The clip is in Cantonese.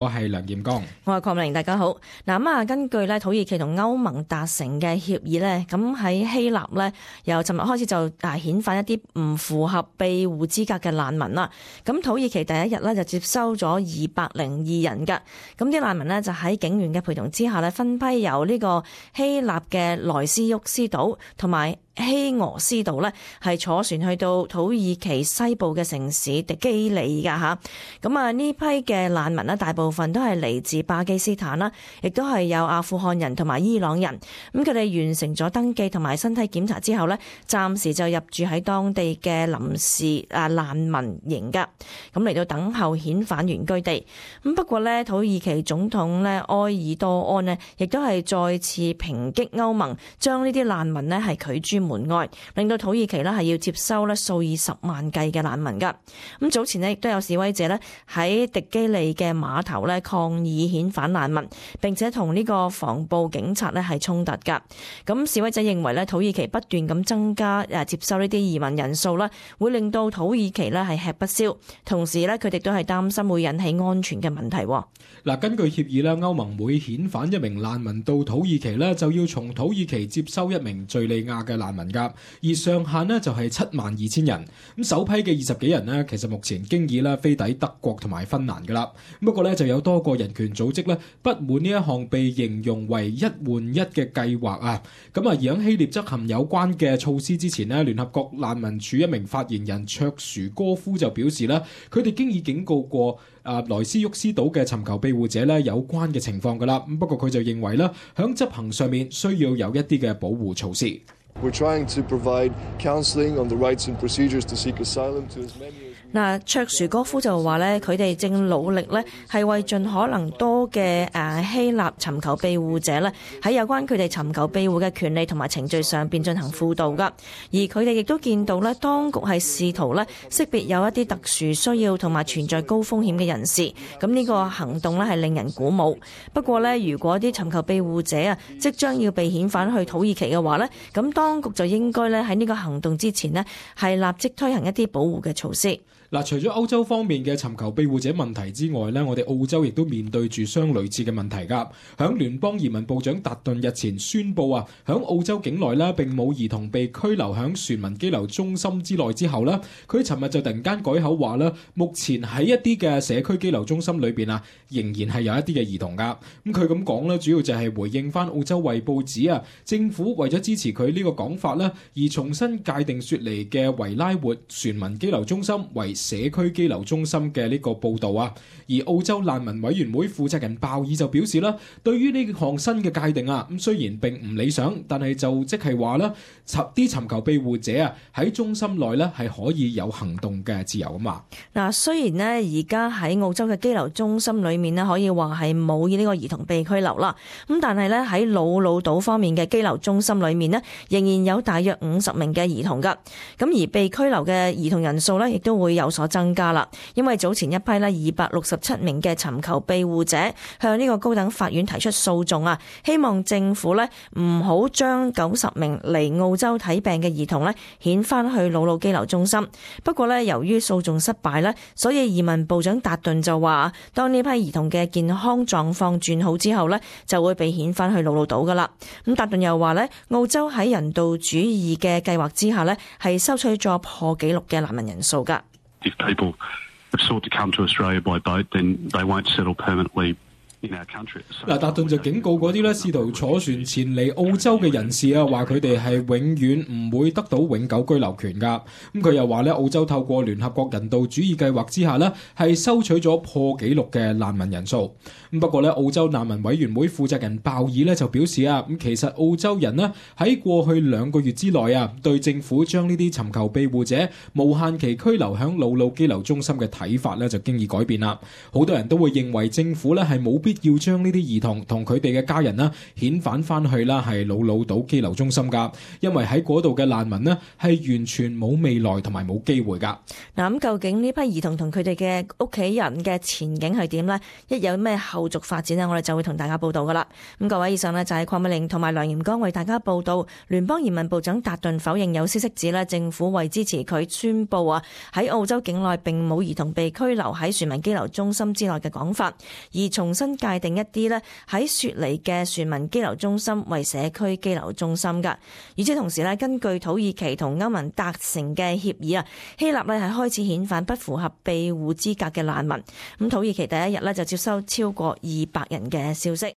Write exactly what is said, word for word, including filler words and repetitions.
我係梁劍剛， 我係鄺明，大家好。嗱咁啊，根據咧土耳其同歐盟達成嘅協議咧，咁喺希臘咧由尋日開始就啊遣返一啲唔符合庇護資格嘅難民啦。咁土耳其第一日咧就接收咗二百零二人㗎。咁啲難民呢，就喺警員嘅陪同之下咧，分批由呢個希臘嘅萊斯沃斯島同埋希俄斯島呢係坐船去到土耳其西部嘅城市迪基里㗎吓。咁啊呢批嘅難民呢，大部分都係嚟自巴基斯坦啦，亦都係有阿富汗人同埋伊朗人。咁佢哋完成咗登記同埋身體檢查之後呢，暫時就入住喺當地嘅臨時啊難民營㗎。咁嚟到等候遣返原居地。咁不過呢，土耳其總統呢埃爾多安呢，亦都係再次抨擊歐盟將呢啲難民呢係拒諸門外，令到土耳其呢係要接收呢數以十萬計嘅難民㗎。咁早前呢，亦都有示威者呢喺迪基利嘅碼頭呢抗議遣返難民，並且同呢個防暴警察呢係衝突㗎。咁示威者認為呢，土耳其不斷咁增加誒接收呢啲移民人數呢，會令到土耳其呢係吃不消，同時呢，佢哋都係擔心會引起安全嘅問題。 嗱，根據協議呢，歐盟每遣返一名難民到土耳其呢，就要從土耳其接收一名敘利亞嘅難民㗎，而上限呢就係七萬二千人。咁首批嘅二十幾人呢，其實目前經已啦飛抵德國同埋芬蘭㗎啦。不過呢，就有多個人權組織呢不滿呢一項被形容為一換一嘅計劃啊。咁啊，而喺希臘執行有關嘅措施之前呢，聯合國難民署一名發言人卓殊哥夫就表示啦，佢哋經已警告過啊萊斯沃斯島嘅尋求庇護者咧有關嘅情況㗎啦。不過佢就認為咧，響執行上面需要有一啲嘅保護措施。 We're trying to provide counseling on the rights and procedures to seek asylum to as many. 嗱，卓殊哥夫就話咧，佢哋正努力咧，係為盡可能多嘅誒希臘尋求庇護者咧，喺有關佢哋尋求庇護嘅權利同埋程序上邊進行輔導噶。而佢哋亦都見到咧，當局係試圖咧識別有一啲特殊需要同埋存在高風險嘅人士。咁呢個行動咧係令人鼓舞。不過咧，如果啲尋求庇護者啊，即將要被遣返去土耳其嘅話咧，咁當局就應該咧喺呢個行動之前呢，係立即推行一啲保護嘅措施。 嗱，除咗歐洲方面嘅尋求庇護者問題之外呢，我哋澳洲亦都面對住相類似嘅問題㗎。響聯邦移民部長達頓日前宣布啊，響澳洲境內呢並冇兒童被拘留響船民羈留中心之內之後呢，佢尋日就突然間改口話呢，目前喺一啲嘅社區羈留中心裏邊啊，仍然係有一啲嘅兒童㗎。咁佢咁講呢，主要就係回應翻澳洲衛報指啊，政府為咗支持佢呢個講法呢，而重新界定雪梨嘅維拉活船民羈留中心為社區羈留中心嘅呢個報導啊，而澳洲難民委員會負責人鮑爾就表示啦，對於呢項新嘅界定啊，咁雖然並唔理想，但係就即係話啦，啲尋求庇護者啊喺中心內咧係可以有行動嘅自由啊嘛。嗱， 雖然呢而家喺澳洲嘅羈留中心裏面呢，可以話係冇呢個兒童被拘留啦，咁但係咧喺魯魯島方面嘅羈留中心裏面呢，仍然有大約五十名嘅兒童㗎。咁而被拘留嘅兒童人數呢，亦都會有所增加啦，因為早前一批呢二百六十七名嘅尋求庇護者向呢個高等法院提出訴訟啊，希望政府呢唔好將九十名嚟澳洲睇病嘅兒童呢遣返去魯魯羈留中心。不過呢，由於訴訟失敗呢，所以移民部長達頓就話，當呢批兒童嘅健康狀況轉好之後呢，就會被遣返去魯魯島噶啦。咁達頓又話呢，澳洲喺人道主義嘅計劃之下呢，係收取咗破紀錄嘅難民人數噶。 If people have sought to come to Australia by boat, then they won't settle permanently in our country. 嗱，達頓就警告嗰啲咧試圖坐船前嚟澳洲嘅人士啊，話佢哋係永遠唔會得到永久居留權㗎。咁佢又話咧，澳洲透過聯合國人道主義計劃之下呢，係收取咗破紀錄嘅難民人數。咁不過咧，澳洲難民委員會負責人鮑爾咧就表示啊，咁其實澳洲人呢喺過去兩個月之內啊，對政府將呢啲尋求庇護者無限期拘留響魯魯羈留中心嘅睇法咧就經已改變啦。好多人都會認為政府咧係冇必必要將呢啲兒童同佢哋嘅家人啦遣返翻去啦係魯魯島羈留中心噶，因為喺嗰度嘅難民呢係完全冇未來同埋冇機會噶。 嗱，咁究竟呢批兒童同佢哋嘅屋企人嘅前景係點呢？一有咩後續發展呢，我哋就會同大家報道噶啦。咁各位，以上呢就係鄺美玲同埋梁炎剛為大家報道。聯邦移民部長達頓否認有消息指呢政府為支持佢宣布啊喺澳洲境內並冇兒童被拘留喺船民羈留中心之內嘅講法，而重新界定一啲呢喺雪梨嘅船民羈留中心為社區羈留中心噶。與此同時呢，根據土耳其同歐盟達成嘅協議啊，希臘呢係開始遣返不符合庇護資格嘅難民。咁土耳其第一日呢就接收超過二百人嘅消息。